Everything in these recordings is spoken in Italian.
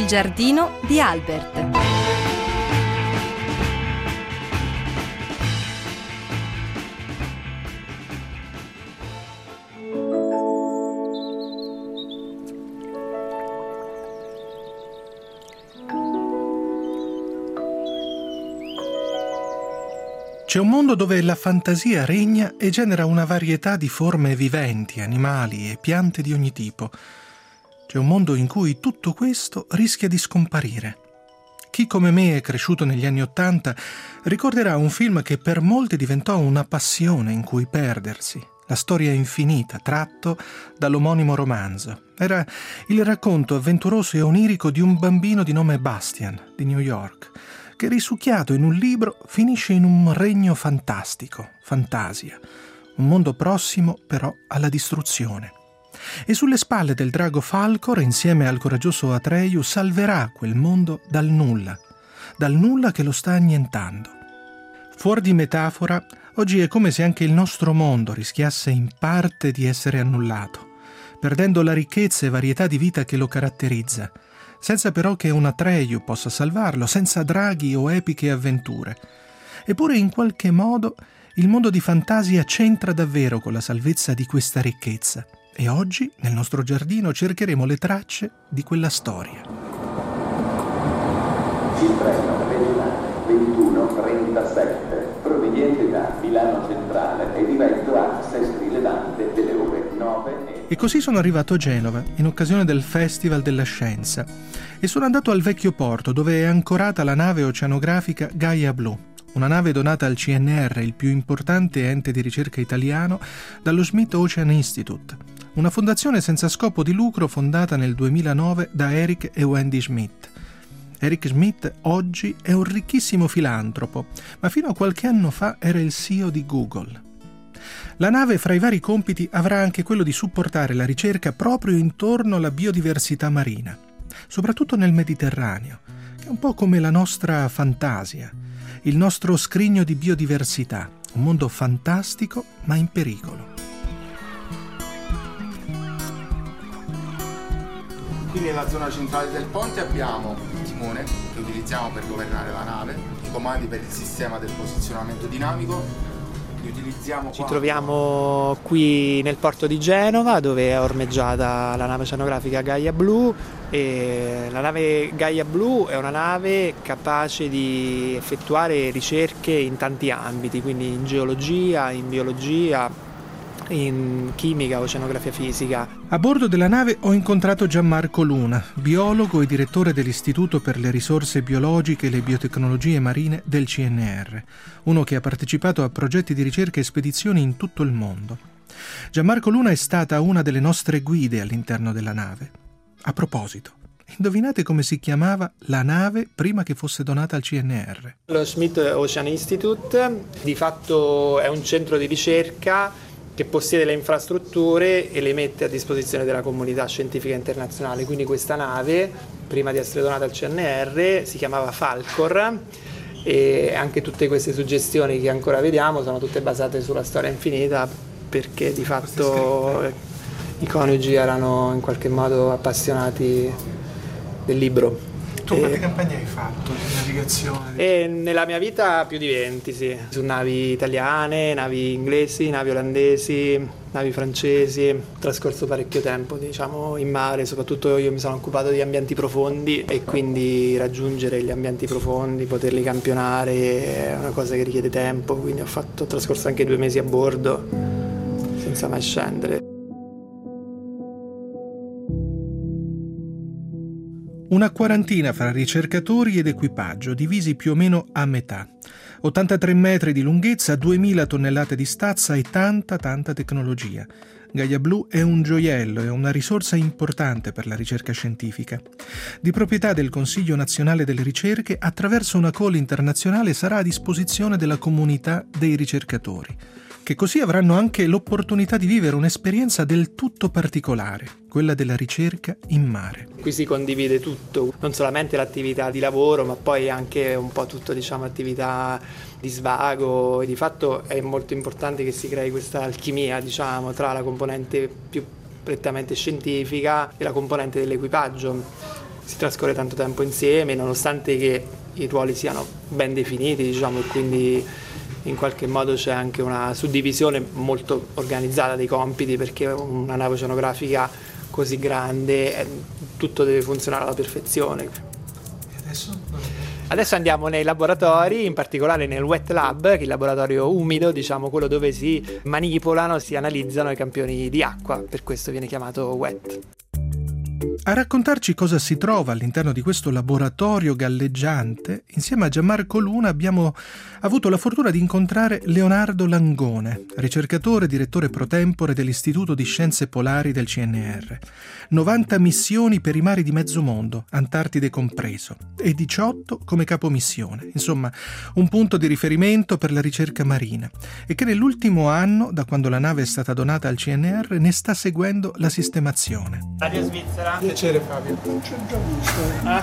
giardino di Albert. C'è un mondo dove la fantasia regna e genera una varietà di forme viventi, animali e piante di ogni tipo. C'è un mondo in cui tutto questo rischia di scomparire. Chi come me è cresciuto negli anni '80 ricorderà un film che per molti diventò una passione in cui perdersi. La storia infinita, tratto dall'omonimo romanzo. Era il racconto avventuroso e onirico di un bambino di nome Bastian, di New York, che risucchiato in un libro finisce in un regno fantastico, fantasia, un mondo prossimo però alla distruzione. E sulle spalle del drago Falcor, insieme al coraggioso Atreyu, salverà quel mondo dal nulla che lo sta annientando. Fuori di metafora, oggi è come se anche il nostro mondo rischiasse in parte di essere annullato, perdendo la ricchezza e varietà di vita che lo caratterizza, senza però che un Atreyu possa salvarlo, senza draghi o epiche avventure. Eppure in qualche modo il mondo di fantasia c'entra davvero con la salvezza di questa ricchezza. E oggi, nel nostro giardino, cercheremo le tracce di quella storia. Il treno regionale 2137, proveniente da Milano Centrale e diretto a Sestri Levante delle ore 9. E così sono arrivato a Genova, in occasione del Festival della Scienza, e sono andato al vecchio porto, dove è ancorata la nave oceanografica Gaia Blu, una nave donata al CNR, il più importante ente di ricerca italiano, dallo Smith Ocean Institute, una fondazione senza scopo di lucro fondata nel 2009 da Eric e Wendy Smith. Eric Smith oggi è un ricchissimo filantropo, ma fino a qualche anno fa era il CEO di Google. La nave, fra i vari compiti, avrà anche quello di supportare la ricerca proprio intorno alla biodiversità marina, soprattutto nel Mediterraneo, che è un po' come la nostra fantasia, il nostro scrigno di biodiversità, un mondo fantastico ma in pericolo. Qui nella zona centrale del ponte abbiamo il timone che utilizziamo per governare la nave, i comandi per il sistema del posizionamento dinamico. Ci troviamo qui nel porto di Genova, dove è ormeggiata la nave oceanografica Gaia Blu, e la nave Gaia Blu è una nave capace di effettuare ricerche in tanti ambiti, quindi in geologia, in biologia, in chimica, oceanografia fisica. A bordo della nave ho incontrato Gianmarco Luna, biologo e direttore dell'Istituto per le risorse biologiche e le biotecnologie marine del CNR, uno che ha partecipato a progetti di ricerca e spedizioni in tutto il mondo. Gianmarco Luna è stata una delle nostre guide all'interno della nave. A proposito, indovinate come si chiamava la nave prima che fosse donata al CNR? Lo Smith Ocean Institute di fatto è un centro di ricerca che possiede le infrastrutture e le mette a disposizione della comunità scientifica internazionale. Quindi questa nave, prima di essere donata al CNR, si chiamava Falcor, e anche tutte queste suggestioni che ancora vediamo sono tutte basate sulla storia infinita, perché di fatto i coniugi erano in qualche modo appassionati del libro. Tu quante campagne hai fatto di navigazione? Nella mia vita più di 20, sì. Su navi italiane, navi inglesi, navi olandesi, navi francesi. Ho trascorso parecchio tempo, diciamo, in mare. Soprattutto io mi sono occupato di ambienti profondi, e quindi raggiungere gli ambienti profondi, poterli campionare è una cosa che richiede tempo. Quindi ho trascorso anche 2 mesi a bordo senza mai scendere. Una quarantina fra ricercatori ed equipaggio, divisi più o meno a metà. 83 metri di lunghezza, 2000 tonnellate di stazza e tanta tecnologia. Gaia Blu è un gioiello e una risorsa importante per la ricerca scientifica. Di proprietà del Consiglio Nazionale delle Ricerche, attraverso una call internazionale sarà a disposizione della comunità dei ricercatori, che così avranno anche l'opportunità di vivere un'esperienza del tutto particolare, quella della ricerca in mare. Qui si condivide tutto, non solamente l'attività di lavoro, ma poi anche un po' tutto, diciamo, attività di svago, e di fatto è molto importante che si crei questa alchimia, diciamo, tra la componente più prettamente scientifica e la componente dell'equipaggio. si trascorre tanto tempo insieme, nonostante che i ruoli siano ben definiti, diciamo, e quindi in qualche modo c'è anche una suddivisione molto organizzata dei compiti, perché una nave oceanografica così grande tutto deve funzionare alla perfezione. Adesso andiamo nei laboratori, in particolare nel wet lab, che è il laboratorio umido, diciamo quello dove si manipolano, si analizzano i campioni di acqua, per questo viene chiamato wet. A raccontarci cosa si trova all'interno di questo laboratorio galleggiante, insieme a Gianmarco Luna abbiamo avuto la fortuna di incontrare Leonardo Langone, ricercatore e direttore pro tempore dell'Istituto di Scienze Polari del CNR. 90 missioni per i mari di mezzo mondo, Antartide compreso, e 18 come capomissione. Insomma, un punto di riferimento per la ricerca marina, e che nell'ultimo anno, da quando la nave è stata donata al CNR, ne sta seguendo la sistemazione. Radio Svizzera. Piacere Fabio. Non c'è già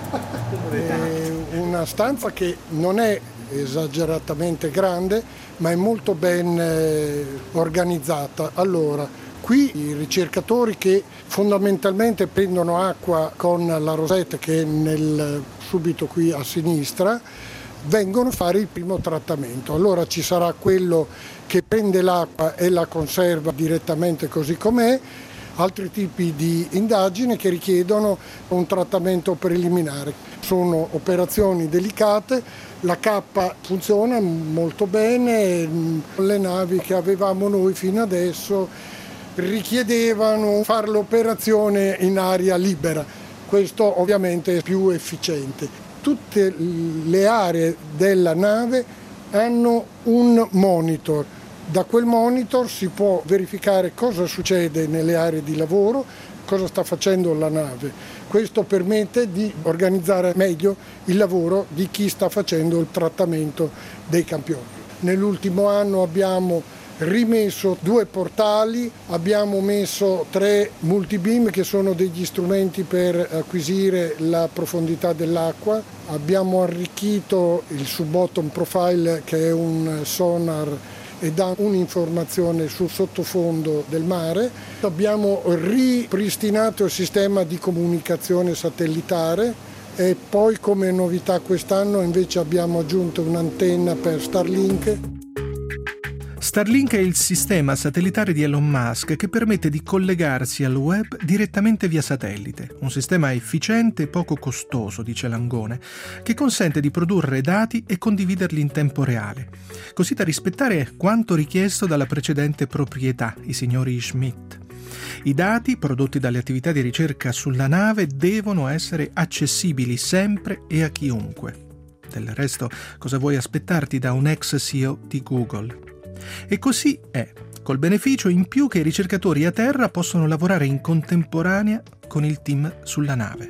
visto. È una stanza che non è esageratamente grande, ma è molto ben organizzata. Allora, qui i ricercatori che fondamentalmente prendono acqua con la rosetta che è subito qui a sinistra, vengono a fare il primo trattamento. Allora ci sarà quello che prende l'acqua e la conserva direttamente così com'è, altri tipi di indagini che richiedono un trattamento preliminare. Sono operazioni delicate, la cappa funziona molto bene, le navi che avevamo noi fino adesso richiedevano fare l'operazione in aria libera, questo ovviamente è più efficiente. Tutte le aree della nave hanno un monitor. Da quel monitor si può verificare cosa succede nelle aree di lavoro, cosa sta facendo la nave. Questo permette di organizzare meglio il lavoro di chi sta facendo il trattamento dei campioni. Nell'ultimo anno abbiamo rimesso 2 portali, abbiamo messo 3 multibeam che sono degli strumenti per acquisire la profondità dell'acqua, abbiamo arricchito il sub-bottom profile che è un sonar e dà un'informazione sul sottofondo del mare. Abbiamo ripristinato il sistema di comunicazione satellitare e poi come novità quest'anno invece abbiamo aggiunto un'antenna per Starlink. Starlink è il sistema satellitare di Elon Musk che permette di collegarsi al web direttamente via satellite. Un sistema efficiente e poco costoso, dice Langone, che consente di produrre dati e condividerli in tempo reale, così da rispettare quanto richiesto dalla precedente proprietà, i signori Schmidt. I dati prodotti dalle attività di ricerca sulla nave devono essere accessibili sempre e a chiunque. Del resto, cosa vuoi aspettarti da un ex CEO di Google? E così è, col beneficio in più che i ricercatori a terra possono lavorare in contemporanea con il team sulla nave.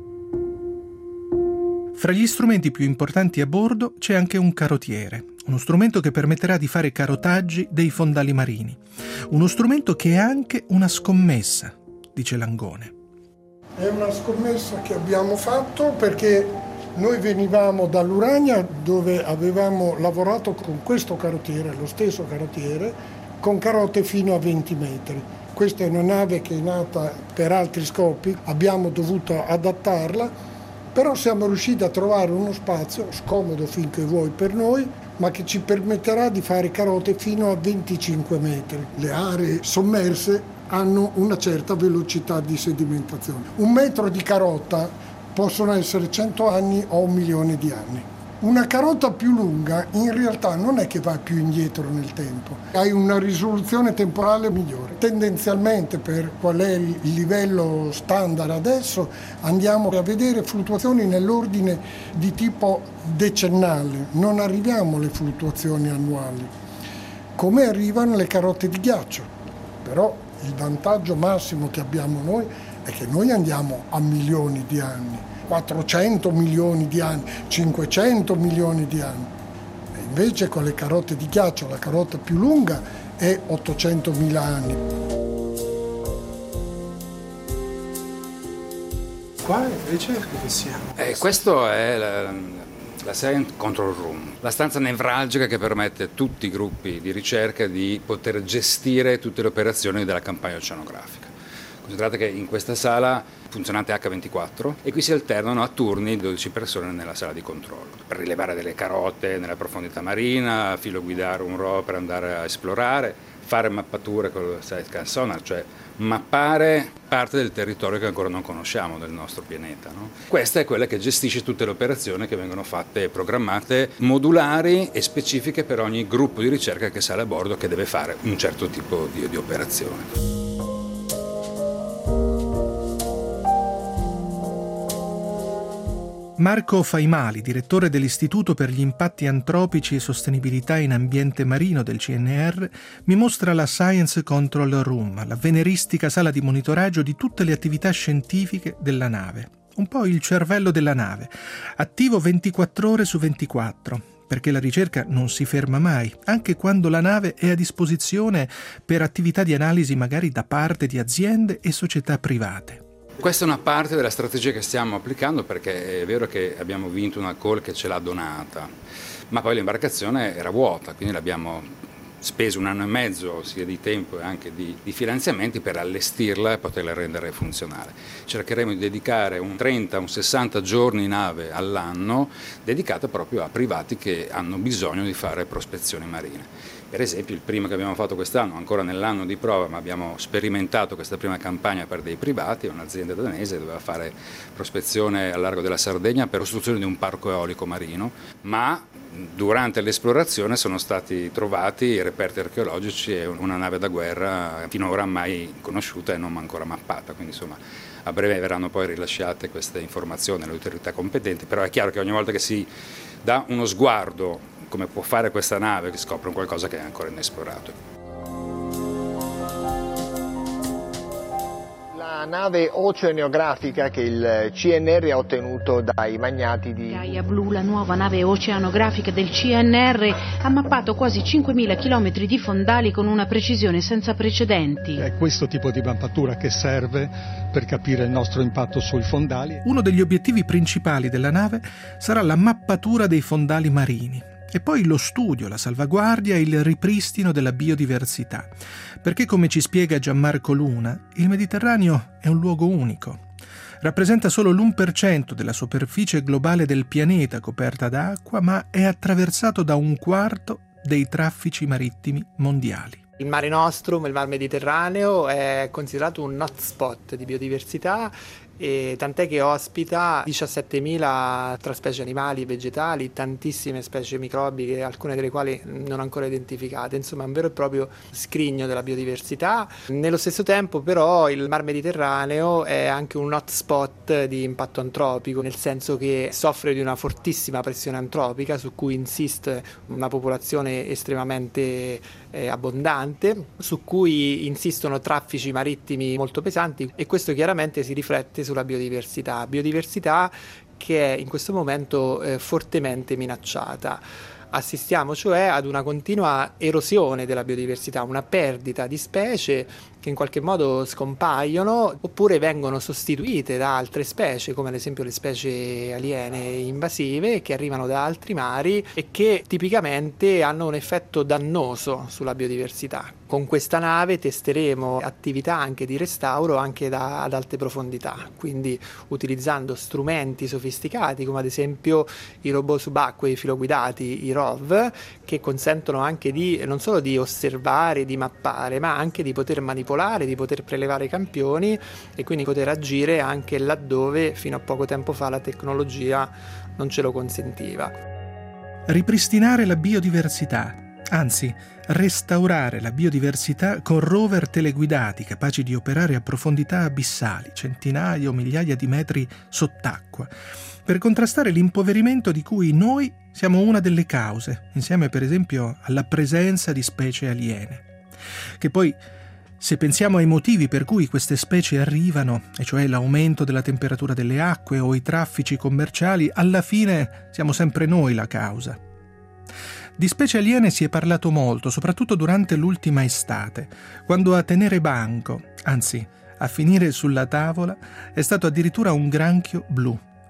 Fra gli strumenti più importanti a bordo c'è anche un carotiere, uno strumento che permetterà di fare carotaggi dei fondali marini. Uno strumento che è anche una scommessa, dice Langone. È una scommessa che abbiamo fatto perché noi venivamo dall'Urania dove avevamo lavorato con questo carotiere, lo stesso carotiere, con carote fino a 20 metri. Questa è una nave che è nata per altri scopi, abbiamo dovuto adattarla, però siamo riusciti a trovare uno spazio, scomodo finché vuoi per noi, ma che ci permetterà di fare carote fino a 25 metri. Le aree sommerse hanno una certa velocità di sedimentazione. 1 metro di carota possono essere 100 anni o 1 milione di anni. Una carota più lunga in realtà non è che va più indietro nel tempo, hai una risoluzione temporale migliore. Tendenzialmente per qual è il livello standard adesso andiamo a vedere fluttuazioni nell'ordine di tipo decennale, non arriviamo alle fluttuazioni annuali, come arrivano le carote di ghiaccio. Però il vantaggio massimo che abbiamo noi è che noi andiamo a milioni di anni, 400 milioni di anni, 500 milioni di anni. E invece con le carote di ghiaccio la carota più lunga è 800.000 anni. Qua invece dove siamo? Questo è la Science Control Room, la stanza nevralgica che permette a tutti i gruppi di ricerca di poter gestire tutte le operazioni della campagna oceanografica. Considerate che in questa sala funzionante H24 e qui si alternano a turni 12 persone nella sala di controllo per rilevare delle carote nella profondità marina, filoguidare un ROV per andare a esplorare, fare mappature con il side-scan sonar, cioè mappare parte del territorio che ancora non conosciamo del nostro pianeta, no? Questa è quella che gestisce tutte le operazioni che vengono fatte e programmate, modulari e specifiche per ogni gruppo di ricerca che sale a bordo, che deve fare un certo tipo di operazione. Marco Faimali, direttore dell'Istituto per gli impatti antropici e sostenibilità in ambiente marino del CNR, mi mostra la Science Control Room, la veneristica sala di monitoraggio di tutte le attività scientifiche della nave. Un po' il cervello della nave, attivo 24 ore su 24, perché la ricerca non si ferma mai, anche quando la nave è a disposizione per attività di analisi magari da parte di aziende e società private. Questa è una parte della strategia che stiamo applicando, perché è vero che abbiamo vinto una call che ce l'ha donata, ma poi l'imbarcazione era vuota, quindi l'abbiamo speso 1 anno e mezzo sia di tempo e anche di finanziamenti per allestirla e poterla rendere funzionale. Cercheremo di dedicare un 30, un 60 giorni nave all'anno dedicata proprio a privati che hanno bisogno di fare prospezioni marine. Per esempio il primo che abbiamo fatto quest'anno, ancora nell'anno di prova, ma abbiamo sperimentato questa prima campagna per dei privati, un'azienda danese doveva fare prospezione al largo della Sardegna per costruzione di un parco eolico marino, ma durante l'esplorazione sono stati trovati i reperti archeologici e una nave da guerra finora mai conosciuta e non ancora mappata, quindi insomma a breve verranno poi rilasciate queste informazioni alle autorità competenti, però è chiaro che ogni volta che si dà uno sguardo come può fare questa nave, che scopre un qualcosa che è ancora inesplorato. La nave oceanografica che il CNR ha ottenuto dai magnati di Gaia Blu, la nuova nave oceanografica del CNR, ha mappato quasi 5.000 chilometri di fondali con una precisione senza precedenti. È questo tipo di mappatura che serve per capire il nostro impatto sui fondali. Uno degli obiettivi principali della nave sarà la mappatura dei fondali marini. E poi lo studio, la salvaguardia e il ripristino della biodiversità, perché come ci spiega Gianmarco Luna, il Mediterraneo è un luogo unico. Rappresenta solo l'1% della superficie globale del pianeta coperta d'acqua, ma è attraversato da 1/4 dei traffici marittimi mondiali. Il Mare Nostrum, il Mar Mediterraneo, è considerato un hotspot di biodiversità, e tant'è che ospita 17.000 tra specie animali e vegetali, tantissime specie microbiche, alcune delle quali non ancora identificate. Insomma, è un vero e proprio scrigno della biodiversità. Nello stesso tempo, però, il Mar Mediterraneo è anche un hotspot di impatto antropico, nel senso che soffre di una fortissima pressione antropica su cui insiste una popolazione estremamente abbondante, su cui insistono traffici marittimi molto pesanti, e questo chiaramente si riflette sulla biodiversità che è in questo momento fortemente minacciata. Assistiamo cioè ad una continua erosione della biodiversità, una perdita di specie che in qualche modo scompaiono oppure vengono sostituite da altre specie, come ad esempio le specie aliene invasive che arrivano da altri mari e che tipicamente hanno un effetto dannoso sulla biodiversità. Con questa nave testeremo attività anche di restauro anche ad alte profondità, quindi utilizzando strumenti sofisticati come ad esempio i robot subacquei filoguidati, i ROV, che consentono anche di non solo di osservare, di mappare, ma anche di poter manipolare, di poter prelevare campioni e quindi poter agire anche laddove fino a poco tempo fa la tecnologia non ce lo consentiva. Ripristinare la biodiversità, anzi restaurare la biodiversità con rover teleguidati capaci di operare a profondità abissali, centinaia o migliaia di metri sott'acqua, per contrastare l'impoverimento di cui noi siamo una delle cause, insieme per esempio alla presenza di specie aliene. Che poi, se pensiamo ai motivi per cui queste specie arrivano, e cioè l'aumento della temperatura delle acque o i traffici commerciali, alla fine siamo sempre noi la causa. Di specie aliene si è parlato molto, soprattutto durante l'ultima estate, quando a tenere banco, anzi a finire sulla tavola, è stato addirittura un granchio blu,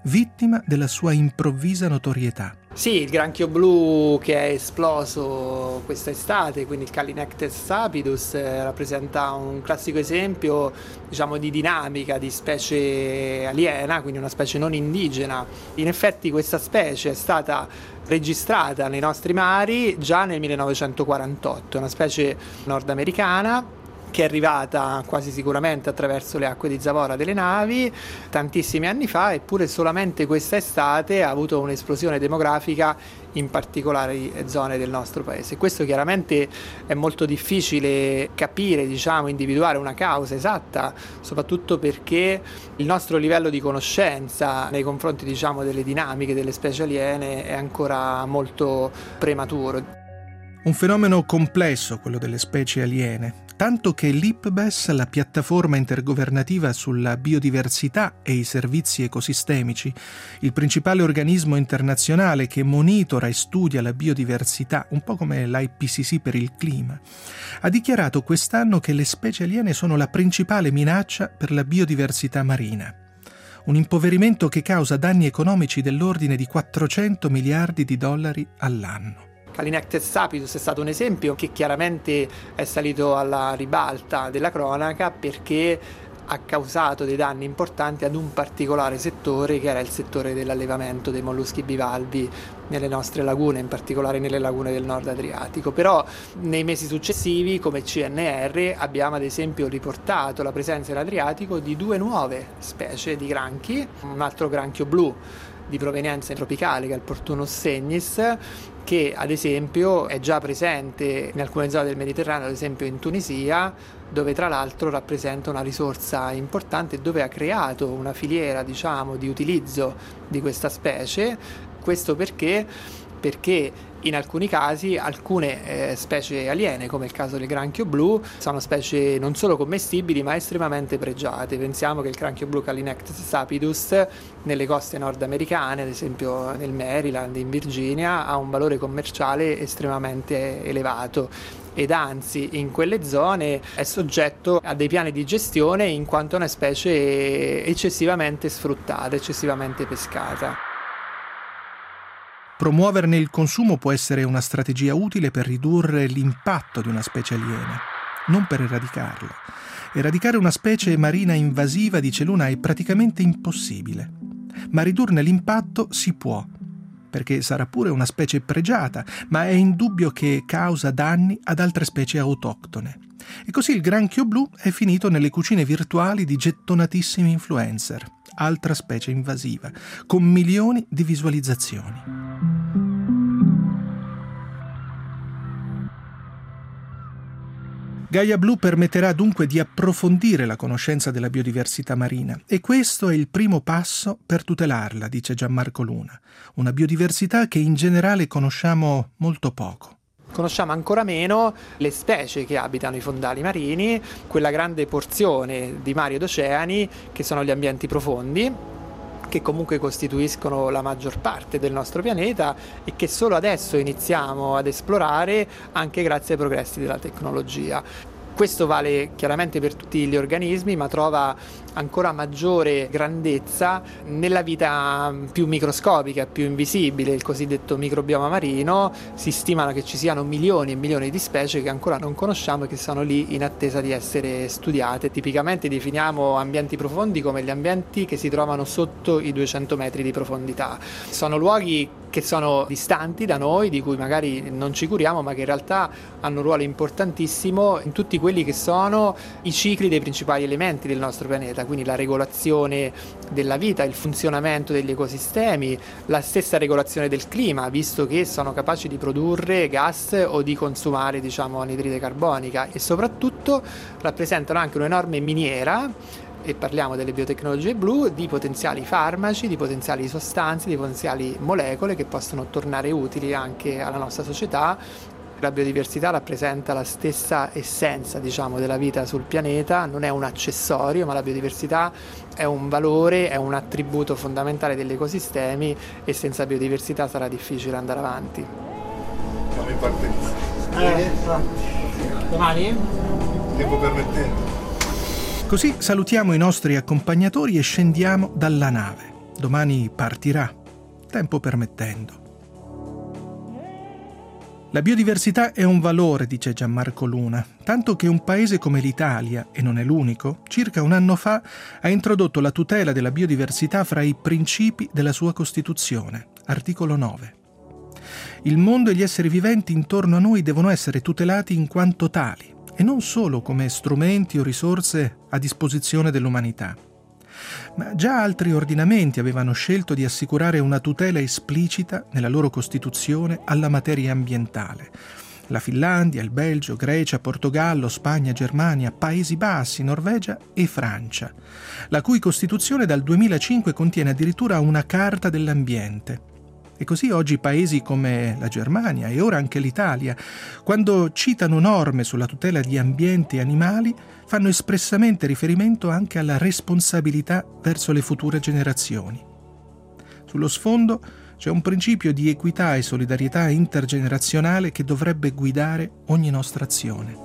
vittima della sua improvvisa notorietà. Sì, il granchio blu che è esploso questa estate, quindi il Callinectes sapidus, rappresenta un classico esempio, diciamo, di dinamica di specie aliena, quindi una specie non indigena. In effetti questa specie è stata registrata nei nostri mari già nel 1948, è una specie nordamericana che è arrivata quasi sicuramente attraverso le acque di zavorra delle navi tantissimi anni fa, eppure solamente questa estate ha avuto un'esplosione demografica in particolari zone del nostro paese. Questo chiaramente è molto difficile capire, diciamo, individuare una causa esatta, soprattutto perché il nostro livello di conoscenza nei confronti, diciamo, delle dinamiche delle specie aliene è ancora molto prematuro. Un fenomeno complesso, quello delle specie aliene, tanto che l'IPBES, la piattaforma intergovernativa sulla biodiversità e i servizi ecosistemici, il principale organismo internazionale che monitora e studia la biodiversità, un po' come l'IPCC per il clima, ha dichiarato quest'anno che le specie aliene sono la principale minaccia per la biodiversità marina. Un impoverimento che causa danni economici dell'ordine di 400 miliardi di dollari all'anno. Callinectes sapidus è stato un esempio che chiaramente è salito alla ribalta della cronaca perché ha causato dei danni importanti ad un particolare settore, che era il settore dell'allevamento dei molluschi bivalvi nelle nostre lagune, in particolare nelle lagune del nord Adriatico. Però nei mesi successivi, come CNR, abbiamo ad esempio riportato la presenza in Adriatico di 2 nuove specie di granchi, un altro granchio blu di provenienza tropicale che è il Portunus segnis, che ad esempio è già presente in alcune zone del Mediterraneo, ad esempio in Tunisia, dove tra l'altro rappresenta una risorsa importante e dove ha creato una filiera, diciamo, di utilizzo di questa specie. Questo perché in alcuni casi alcune specie aliene, come il caso del granchio blu, sono specie non solo commestibili ma estremamente pregiate. Pensiamo che il granchio blu Callinectes sapidus nelle coste nordamericane, ad esempio nel Maryland, in Virginia, ha un valore commerciale estremamente elevato ed anzi in quelle zone è soggetto a dei piani di gestione in quanto è una specie eccessivamente sfruttata, eccessivamente pescata. Promuoverne il consumo può essere una strategia utile per ridurre l'impatto di una specie aliena, non per eradicarla. Eradicare una specie marina invasiva, dice Luna, è praticamente impossibile. Ma ridurne l'impatto si può, perché sarà pure una specie pregiata, ma è indubbio che causa danni ad altre specie autoctone. E così il granchio blu è finito nelle cucine virtuali di gettonatissimi influencer, altra specie invasiva, con milioni di visualizzazioni. Gaia Blu permetterà dunque di approfondire la conoscenza della biodiversità marina e questo è il primo passo per tutelarla, dice Gianmarco Luna, una biodiversità che in generale conosciamo molto poco. Conosciamo ancora meno le specie che abitano i fondali marini, quella grande porzione di mari ed oceani che sono gli ambienti profondi, che comunque costituiscono la maggior parte del nostro pianeta e che solo adesso iniziamo ad esplorare anche grazie ai progressi della tecnologia. Questo vale chiaramente per tutti gli organismi, ma trova ancora maggiore grandezza nella vita più microscopica, più invisibile, il cosiddetto microbioma marino. Si stimano che ci siano milioni e milioni di specie che ancora non conosciamo e che sono lì in attesa di essere studiate. Tipicamente definiamo ambienti profondi come gli ambienti che si trovano sotto i 200 metri di profondità. Sono luoghi che sono distanti da noi, di cui magari non ci curiamo, ma che in realtà hanno un ruolo importantissimo in tutti quelli che sono i cicli dei principali elementi del nostro pianeta, quindi la regolazione della vita, il funzionamento degli ecosistemi, la stessa regolazione del clima, visto che sono capaci di produrre gas o di consumare, diciamo, anidride carbonica, e soprattutto rappresentano anche un'enorme miniera, e parliamo delle biotecnologie blu, di potenziali farmaci, di potenziali sostanze, di potenziali molecole che possono tornare utili anche alla nostra società. La biodiversità rappresenta la stessa essenza, diciamo, della vita sul pianeta, non è un accessorio, ma la biodiversità è un valore, è un attributo fondamentale degli ecosistemi e senza biodiversità sarà difficile andare avanti. Siamo in partenza. Domani? Tempo permettendo. Così salutiamo i nostri accompagnatori e scendiamo dalla nave. domani partirà, tempo permettendo. La biodiversità è un valore, dice Gianmarco Luna, tanto che un paese come l'Italia, e non è l'unico, circa un anno fa ha introdotto la tutela della biodiversità fra i principi della sua Costituzione, articolo 9. Il mondo e gli esseri viventi intorno a noi devono essere tutelati in quanto tali, e non solo come strumenti o risorse a disposizione dell'umanità. Ma già altri ordinamenti avevano scelto di assicurare una tutela esplicita nella loro Costituzione alla materia ambientale. La Finlandia, il Belgio, Grecia, Portogallo, Spagna, Germania, Paesi Bassi, Norvegia e Francia, la cui Costituzione dal 2005 contiene addirittura una Carta dell'ambiente. E così oggi paesi come la Germania e ora anche l'Italia, quando citano norme sulla tutela di ambiente e animali, fanno espressamente riferimento anche alla responsabilità verso le future generazioni. Sullo sfondo c'è un principio di equità e solidarietà intergenerazionale che dovrebbe guidare ogni nostra azione.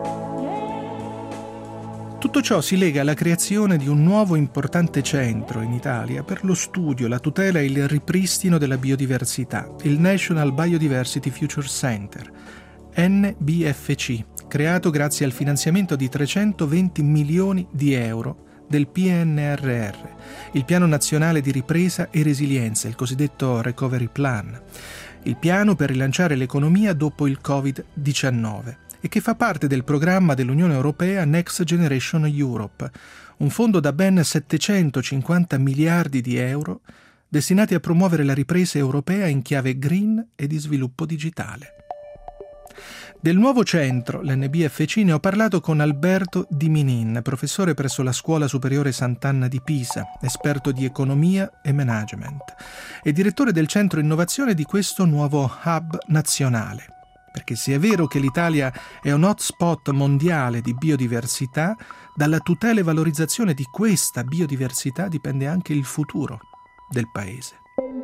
Tutto ciò si lega alla creazione di un nuovo importante centro in Italia per lo studio, la tutela e il ripristino della biodiversità, il National Biodiversity Future Center, NBFC, creato grazie al finanziamento di 320 milioni di euro del PNRR, il Piano Nazionale di Ripresa e Resilienza, il cosiddetto Recovery Plan, il piano per rilanciare l'economia dopo il Covid-19, e che fa parte del programma dell'Unione Europea Next Generation Europe, un fondo da ben 750 miliardi di euro destinati a promuovere la ripresa europea in chiave green e di sviluppo digitale. Del nuovo centro, l'NBFC, ne ho parlato con Alberto Di Minin, professore presso la Scuola Superiore Sant'Anna di Pisa, esperto di economia e management, e direttore del centro innovazione di questo nuovo hub nazionale. Perché se è vero che l'Italia è un hotspot mondiale di biodiversità, dalla tutela e valorizzazione di questa biodiversità dipende anche il futuro del Paese.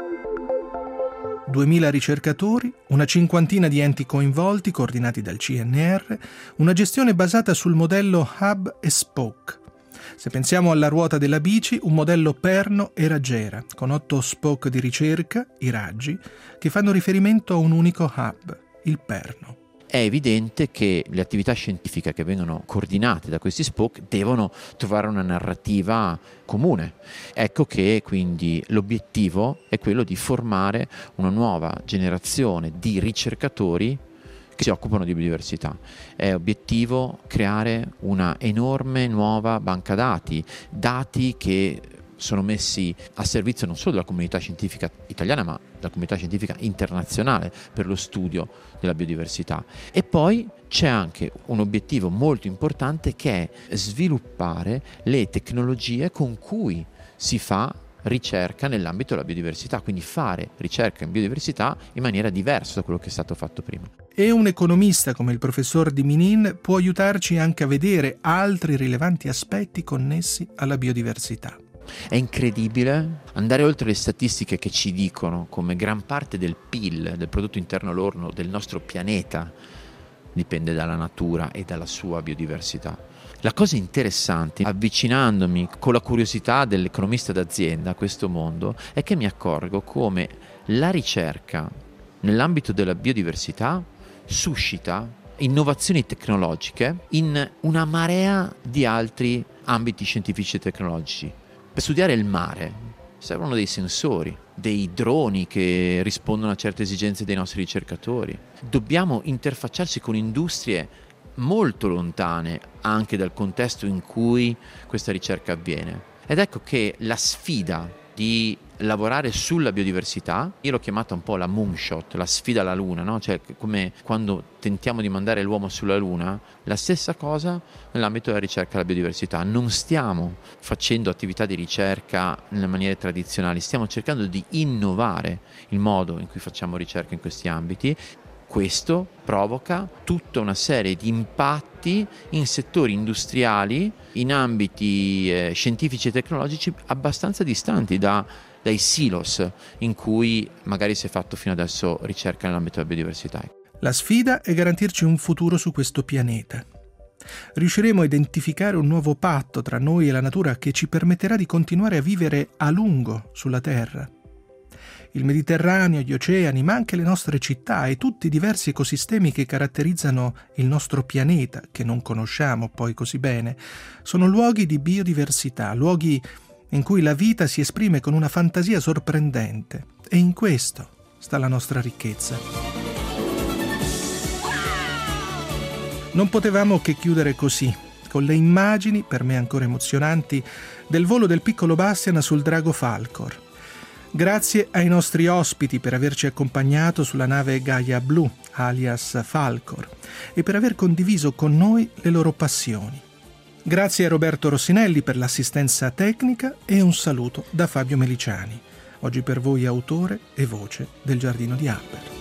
2000 ricercatori, una cinquantina di enti coinvolti, coordinati dal CNR, una gestione basata sul modello Hub e Spoke. Se pensiamo alla ruota della bici, un modello perno e raggiera, con 8 spoke di ricerca, i raggi, che fanno riferimento a un unico hub, il perno. È evidente che le attività scientifiche che vengono coordinate da questi spoke devono trovare una narrativa comune. Ecco che quindi l'obiettivo è quello di formare una nuova generazione di ricercatori che si occupano di biodiversità. È obiettivo creare una enorme nuova banca dati che sono messi a servizio non solo della comunità scientifica italiana, ma della comunità scientifica internazionale per lo studio della biodiversità. E poi c'è anche un obiettivo molto importante che è sviluppare le tecnologie con cui si fa ricerca nell'ambito della biodiversità, quindi fare ricerca in biodiversità in maniera diversa da quello che è stato fatto prima. E un economista come il professor Di Minin può aiutarci anche a vedere altri rilevanti aspetti connessi alla biodiversità. È incredibile andare oltre le statistiche che ci dicono come gran parte del PIL, del prodotto interno lordo del nostro pianeta, dipende dalla natura e dalla sua biodiversità. La cosa interessante, avvicinandomi con la curiosità dell'economista d'azienda a questo mondo, è che mi accorgo come la ricerca nell'ambito della biodiversità suscita innovazioni tecnologiche in una marea di altri ambiti scientifici e tecnologici. Per studiare il mare servono dei sensori, dei droni che rispondono a certe esigenze dei nostri ricercatori. Dobbiamo interfacciarci con industrie molto lontane anche dal contesto in cui questa ricerca avviene. Ed ecco che la sfida di lavorare sulla biodiversità, io l'ho chiamata un po' la moonshot, la sfida alla luna, no? Cioè come quando tentiamo di mandare l'uomo sulla luna, la stessa cosa nell'ambito della ricerca alla biodiversità. Non stiamo facendo attività di ricerca nelle maniere tradizionali, stiamo cercando di innovare il modo in cui facciamo ricerca in questi ambiti. Questo provoca tutta una serie di impatti in settori industriali, in ambiti scientifici e tecnologici abbastanza distanti dai silos in cui magari si è fatto fino adesso ricerca nell'ambito della biodiversità. La sfida è garantirci un futuro su questo pianeta. Riusciremo a identificare un nuovo patto tra noi e la natura che ci permetterà di continuare a vivere a lungo sulla Terra. Il Mediterraneo, gli oceani, ma anche le nostre città e tutti i diversi ecosistemi che caratterizzano il nostro pianeta, che non conosciamo poi così bene, sono luoghi di biodiversità, luoghi in cui la vita si esprime con una fantasia sorprendente. E in questo sta la nostra ricchezza. Non potevamo che chiudere così, con le immagini, per me ancora emozionanti, del volo del piccolo Bastian sul drago Falkor. Grazie ai nostri ospiti per averci accompagnato sulla nave Gaia Blu, alias Falkor, e per aver condiviso con noi le loro passioni. Grazie a Roberto Rossinelli per l'assistenza tecnica e un saluto da Fabio Meliciani, oggi per voi autore e voce del Giardino di Albert.